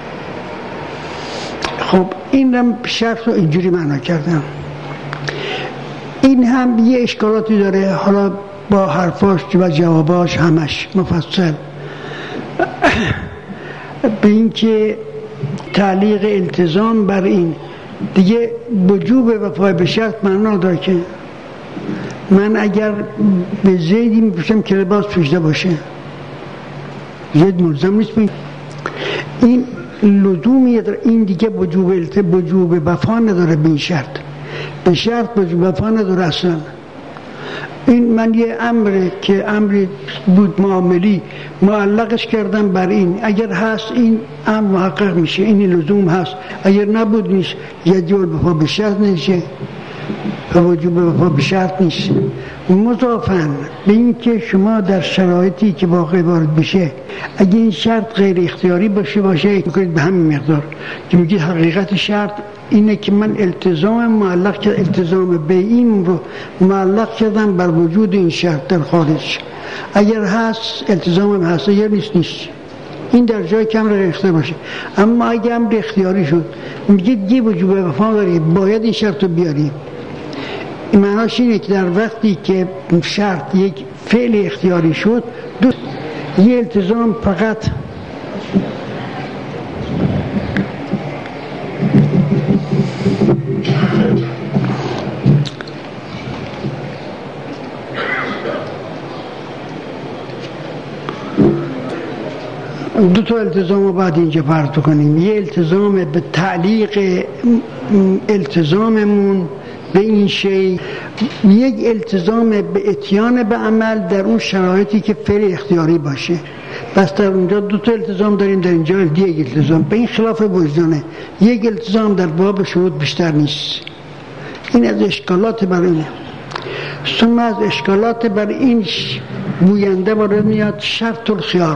[SPEAKER 2] خب این هم شرط رو اینجوری معنا کردم. این هم یه اشکالاتی داره، حالا با حرفاش و جواباش همش مفصل. به این که تعلیق التزام بر این دیگه وجوب وفای به شرط معنا داره که من اگر به زیدی میپوشم که لباس پوشیده باشه، زید ملزم نیست این لزومی داره، این دیگه وجوب وفا نداره به این شرط، به شرط وجوب وفا نداره اصلا. این من یه امره که امری بود معاملی معلقش کردم بر این، اگر هست این امر محقق میشه، این لزوم هست، اگر نبود نیست، یه جور وفا به شرط نشه و وجوب وفا به شرط نیست. مضافاً به این که شما در شرایطی که واقع وارد بشه اگه این شرط غیر اختیاری باشه میکنید به همین مقدار که میگید حقیقت شرط اینه که من التزام بیعیم رو معلق کردم بر وجود این شرط در خارج، اگر هست التزام هست، اگر نیست. این در جای که امر اختیاری باشه. اما اگه امر اختیاری شد میگید یه وجوب وفا داری، باید این شرط رو بیاری. این معناش اینه که در وقتی که شرط یک فعل اختیاری شد یه التزام فقط دو تا التزام رو باید اینجا فرض کنیم. یه التزام به تعلیق التزاممون به این شی، یک التزام به اتیان به عمل در اون شرایطی که فعل اختیاری باشه. پس در اونجا دو تا التزام داریم، در اینجا یک التزام. به این خلاف وجدانه، یک التزام در باب شهود بیشتر نیست. این از اشکالات بر اینه. ثم از اشکالات بر این گوینده وارد میاد شرط الخیار.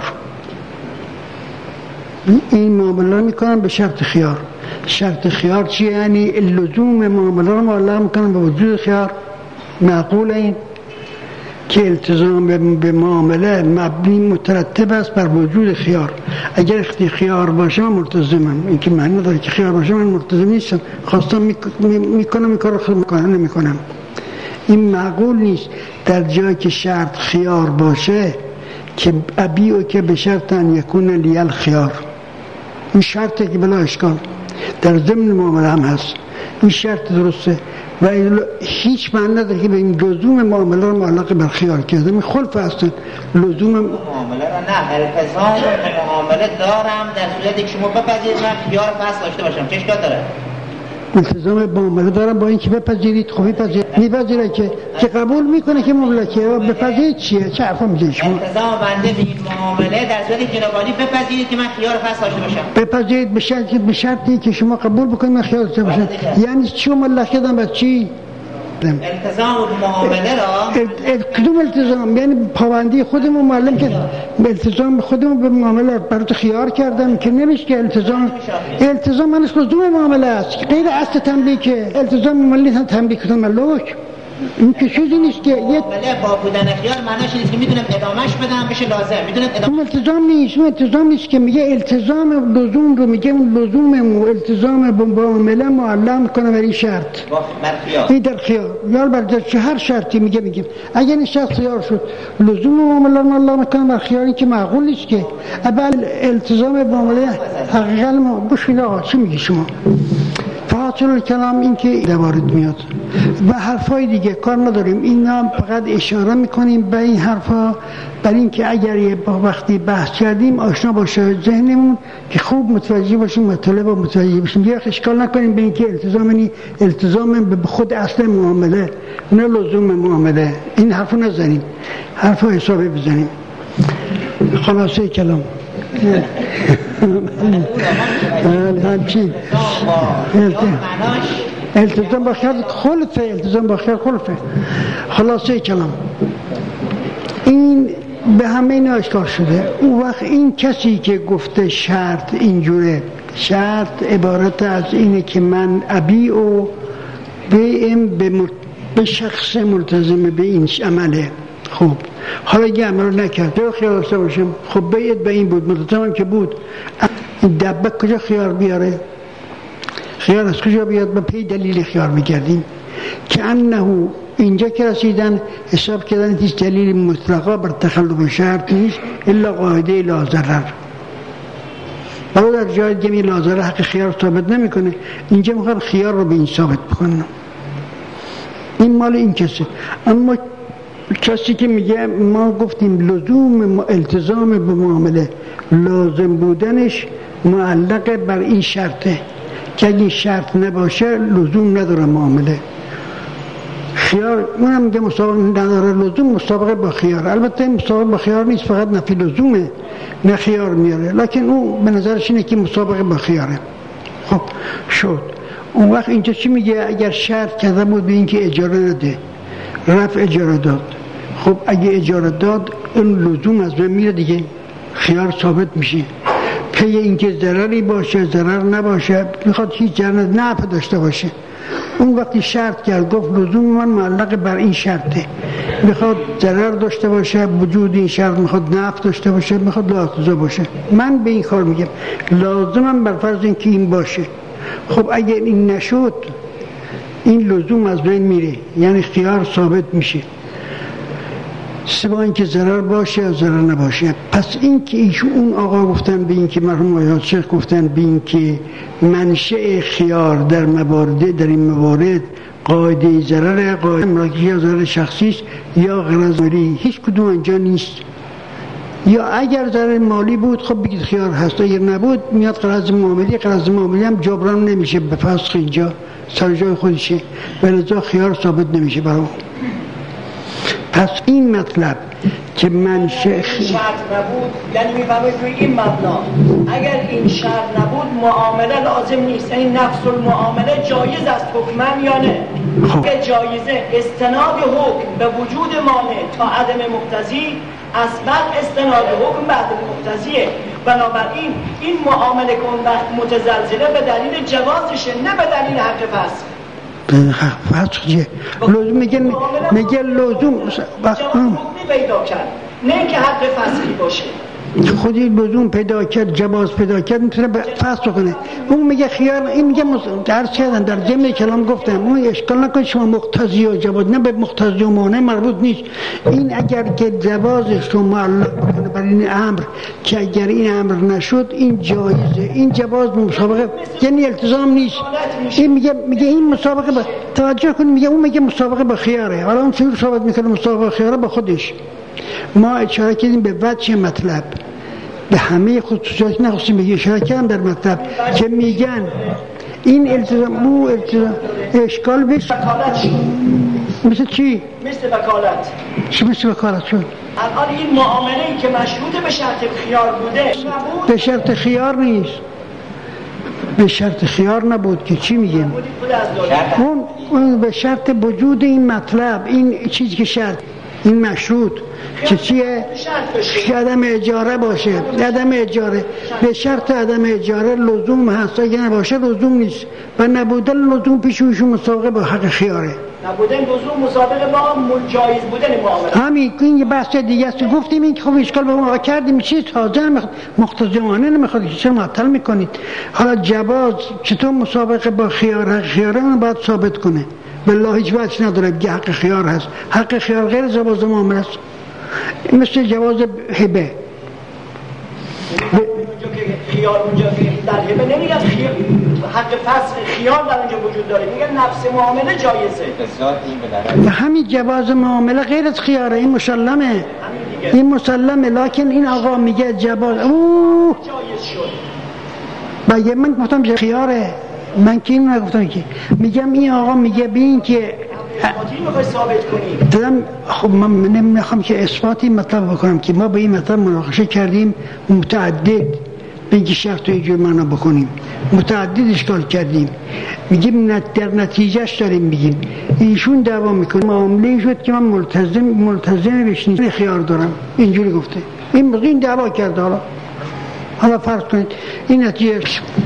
[SPEAKER 2] این معامله میکنن به شرط خیار. شرط خیار چیه؟ یعنی لزوم معامله رو معلق میکنن به وجود خیار. معقول این که التزام به معامله مبنی مترتب است بر وجود خیار. اگر خیار باشه من ملتزمم، این که معنی نداره که خیار باشه من ملتزم نیستم، خواستم میکنم این کار رو نمیکنم. این معقول نیست در جایی که شرط خیار باشه که ابیعو که به شرط ان یکون لی الخیار. این شرطه که بلا اشکال در ضمن معامله هم هست، این شرط درسته و هیچ معنی نداره که به این لزوم معامله رو معلق بر خیار کرده. این خلف هستن لزوم
[SPEAKER 3] معامله رو نه، التزام معامله دارم در صورتی که شما بپذیرید من خیار فصل داشته باشم. چه اشکال داره؟
[SPEAKER 2] التزام معامله دارم با اینکه بپذیرید. خب میپذیره که قبول میکنه که مملکه بپذیرید چیه؟ چه حرفا میزنید شما؟
[SPEAKER 3] التزام بنده به این معامله در صورتی که جناب عالی بپذیرید که من خیار فصل داشته باشم.
[SPEAKER 2] بپذیرید به شرطی که شما قبول بکنید من خیار داشته باشم. یعنی چی مملکه دارم بعد چی؟
[SPEAKER 3] التزام معامله را
[SPEAKER 2] کدوم التزام؟ یعنی پابندی خودمون معلم که التزام خودمون به معامله برات خیار کردم که نمیشه که التزام منش لزوم معامله است، غیر اصل تنبیه که التزام معامله هم تنبیه کردن ملوک. این که چیزی نیست که
[SPEAKER 3] معامله با بودن خیار معناش نیست که میدونم ادامهش بدم بشه لازم، میدونم ادامه
[SPEAKER 2] التزام نیست که میگه التزام لزوم رو میگه لزوم التزام با معامله معلم کنه بر این شرط این در خیار یا بر هر شرطی میگه اگر این شرط خیار شد لزوم معامله معلم کنه بر خیاری که معقول نیست که اول التزام با معامله حقیقت ما بشین. آقا چی میگی شما؟ فاصل کلام این که دوارد میاد و حرفای دیگه کار نداریم، اینا فقط اشاره میکنیم به این حرفا برای اینکه اگر یه وقتی بحث کردیم آشنا باشه ذهنمون که خوب متوجه باشیم مطالب رو متوجه باشیم. یا اشکال نکنیم به اینکه التزام به خود اصل معامله نه لزوم معامله. این حرفو نزنیم، حرفو حسابی بزنیم. خلاصه کلام همچین التزام با خیار خلفه، التزام با خیار خلفه. خلاصه کلام این به همه این آشکار شده. اون وقت این کسی که گفته شرط اینجوره، شرط عبارت از اینه که من ابیعو به شخص ملتزم به این عمله. خب حالا اگه عمل رو نکرد تو خیار داشته باشم، خب بیعت به این بود، ملتزم که بود. این دبه کجا خیار بیاره؟ خیار از کجا بیاد؟ به پی دلیل خیار میگردیم که انه اینجا که رسیدن حساب کردن هیچ دلیل مطلقا بر تخلف شرط نیست الا قاعده لا ضرر. ولی در جای دیگه لا ضرر حق خیار ثابت نمیکنه، اینجا میخوام خیار رو به این ثابت بکنم. این مال این کسی. اما کسی که میگه ما گفتیم لزوم التزام به معامله لازم بودنش معلق بر این شرطه که اگه شرط نباشه لزوم نداره معامله. خیار اونم میگه مسابقه نداره لزوم مسابقه با خیار. البته مسابقه با خیار نیست، فقط نفی لزومه، نه خیار میاره، لکن اون به نظرش اینه که مسابقه با خیاره. خب شد. اون وقت اینجا چی میگه؟ اگر شرط کرده بود به این که اجاره نده، رفع اجاره داد، خب اگه اجاره داد اون لزوم از بین میره دیگه، خیار ثابت میشه. پی اینکه ضرری باشه ضرر نباشه، میخواد هیچ ضرر نفع داشته باشه. اون وقتی شرط کرد گفت لزوم من معلق بر این شرطه، میخواد ضرر داشته باشه، وجود این شرط میخواد نفع داشته باشه، میخواد لازم باشه. من به این کار میگم لازمم بر فرض اینکه این باشه. خب اگر این نشد این لزوم از بین میره، یعنی خیار ثابت میشه سوا اینکه ضرر باشه یا ضرر نباشه. پس این که اون آقا گفتن به این که مرحوم آیات شیخ گفتن به این که منشأ خیار در این موارد قاعده ضرر، قاعده مراکزی یا ضرر شخصی است یا غرض مالی، هیچ کدوم اینجا نیست. یا اگر ضرر مالی بود خب بگید خیار هست، اگر نبود میاد غرض معاملی هم جبران نمیشه به فسخ، اینجا سر جای خودشه ولذا خیار ثابت نمیشه برام. پس این مطلب که منشأ
[SPEAKER 4] شرط نبود یعنی میفهمید روی این مبنا اگر این شرط نبود معامله لازم نیست، یعنی نفس المعامله جایز است حکمن یا نه؟ اگر جایزه استناد حکم به وجود مانع تا عدم مقتضی، اسبق استناد حکم به عدم مقتضیه. بنابراین این معامله که اون وقت متزلزله به دلیل جوازشه نه به دلیل حق فسخ.
[SPEAKER 2] فسخ لزوم میگه لزوم
[SPEAKER 4] پیدا کرد، نه که حق فسخی باشه.
[SPEAKER 2] خودی لزوم پیدا کرد، جواز پیدا کرد، میتونه فسخ کنه. اون میگه خیار، این میگه درس کردن در ضمن کلام گفتم اون اشکال نکنید شما مقتضی و جواز، نه به مقتضی و مانع مربوط نیست. این اگر که جوازش رو معلق بکنه بر این امر که اگر این امر نشد این جایزه، این جواز مسابقه یعنی التزام نیست. این میگه این مسابقه با توجه کنید، میگه اون میگه مسابقه با خیاره. حالا اون چجور صحبت میکنه مسابقه خیاره با خودش؟ ما اشاره کردیم به وجه مطلب، به همه خصوصیات نخواستیم بگیم، اشاره کردم در مطلب که میگن این التزام او التزام اشکال بشه. مثل چی؟
[SPEAKER 4] مثل وکالت.
[SPEAKER 2] چی مثل وکالت شد؟
[SPEAKER 4] الان این معامله‌ای که مشروط به شرط خیار بوده
[SPEAKER 2] به شرط خیار نیست، به شرط خیار نبود که چی میگیم؟ اون به شرط وجود این مطلب، این چیزی که شرط، این مشروط که چیه؟ عدم اجاره باشه. عدم اجاره به شرط عدم اجاره لزوم هست، اگه نباشه لزوم نیست و نبودن لزوم پیشویشون مسابقه با حق خیاره،
[SPEAKER 4] نبودن لزوم مسابقه با جایز بودن معامله.
[SPEAKER 2] همین این یه بحث دیگه است. گفتیم این که خب اشکال به ما کردیم چیز تازه مختزمانه نمیخواد چرا معطل میکنید؟ حالا جواز چطور مسابقه با خیاره اون باید ثابت کنه، بالله هیچ وجه نداره بگه حق خیار هست. حق خیار غیر جواز معامله است، مثل جواز هبه.
[SPEAKER 4] خیار اونجا در هبه نمیگن حق فسخ خیار در اونجا وجود داره، میگن نفس معامله جایزه.
[SPEAKER 2] همین جواز معامله غیر از خیاره، این مسلمه، این مسلمه. لکن این آقا میگه جواز
[SPEAKER 4] جایز شد.
[SPEAKER 2] بگه من گفتم خیاره، من که این نگفتم که میگم این آقا میگه ببین که خب من نمیخوام که اثباتی مطلب بکنم که ما به این مطلب مناقشه کردیم متعدد، بگی شرط اینجور معنا بکنیم متعدد اشکال کردیم، میگیم در نتیجهش داریم میگیم ایشون دعوا میکنه معامله شد که من ملتزم بشنید خیار دارم اینجوری گفته، این دعوا کرده. حالا فرض کنید این نتیجه.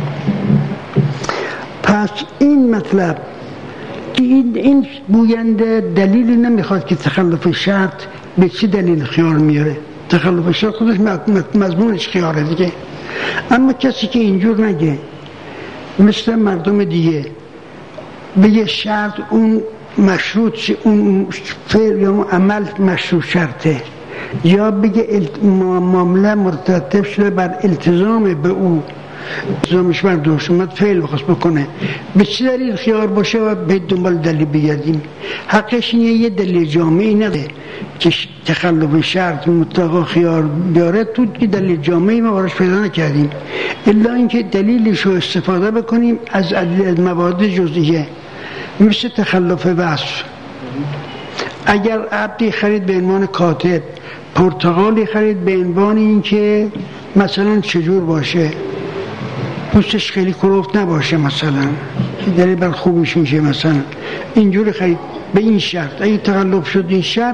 [SPEAKER 2] پس این مطلب که این گوینده دلیلی نمیخواد که تخلف شرط به چه دلیل خیار میاره، تخلف شرط خودش مضمونش خیاره دیگه. اما کسی که اینجور نگه مثل مردم دیگه بگه شرط اون مشروط، اون فعل یا عمل مشروط شرطه، یا بگه معامله مرتب شده بر التزام به او، التزامش برداشت اومد فعل بخواست بکنه، به چه دلیل خیار باشه و به دنبال دلیل بگردیم. حقش اینه یه دلیل جامعی نده که تخلف شرط مطلقا خیار بیاره، تو که دلیل جامعی ما براش پیدا نکردیم الا اینکه دلیلش رو استفاده بکنیم از موارد جزئیه، مثل تخلف وصف. اگر عبدی خرید به عنوان کاتب، پرتقالی خرید به عنوان این که مثلا چجور باشه، پوستش خیلی کروفت نباشه مثلا که دلیل بر خوبش میشه، مثلا اینجور خرید به این شرط، اگه تخلف شد این شرط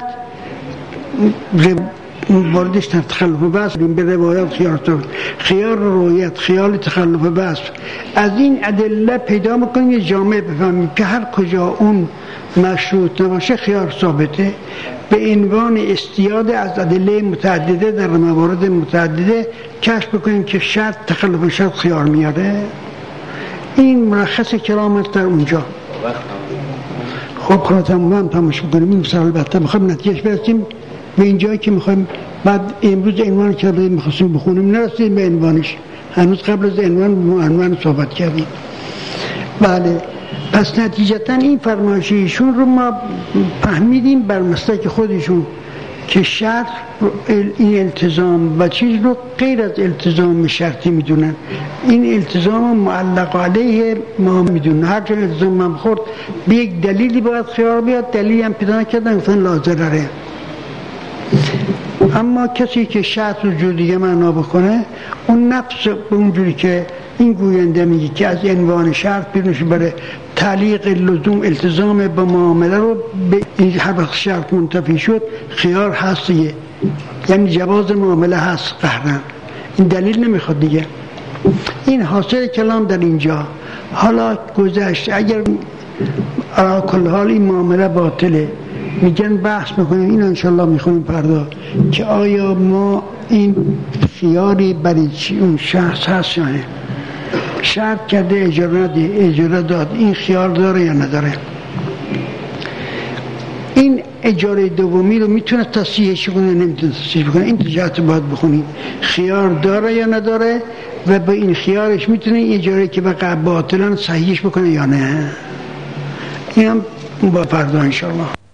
[SPEAKER 2] واردش در تخلف وصف به روایت خیار رویت خیال تخلف وصف. از این ادله پیدا میکنیم یه جامعه بفهمیم که هر کجا اون مشروط نباشه خیار ثابته، به عنوان استیاد از ادله متعدده در موارد متعدده کشف بکنیم که شرط تخلف شرط خیار میاره. این مرخص کرامت در اونجا. خب خواهد تماش بکنیم این مثال. البته میخوایم نتیجهش برسیم به این جایی که میخوایم بعد امروز عنوان کتاب میخواستیم بخونیم نرسیم به عنوانش، هنوز قبل از عنوان صحبت کردیم. بله، پس نتیجتا این فرمایششون رو ما فهمیدیم بر مسلک خودشون که شرط این التزام و چیز رو غیر از التزام شرطی میدونن، این التزام معلق علیه ما میدونن. هر جا التزام هم خورد به یک دلیلی باید خیار بیاد، دلیلی هم پیدا نکردن گفتن لازره. اما کسی که شرط رو جور دیگه معنا بکنه، اون نفس اونجوری که این گوینده میگه که از عنوان شرط بیرونش برای تعلیق لزوم التزام با معامله رو به این هر وقت شرط منتفی شد خیار هست دیگه، یعنی جواز معامله هست قهرن، این دلیل نمیخواد دیگه. این حاصل کلام در اینجا. حالا گذشت اگر علا کل حال این معامله باطله. میگن بحث میکنیم، این انشالله میخونیم فردا که آیا ما این خیاری برای چی اون شخص هست یا نه. شرط کرده اجاره نده، اجاره داد، این خیار داره یا نداره. این اجاره دومی رو میتونه تصحیحش کنه، نمیتونه تصحیح کنه. این جهت باید بخونیم خیار داره یا نداره و با این خیارش میتونه اجاره که بقى باطلا صحیحش بکنه یا نه. این هم با فردا انشالله.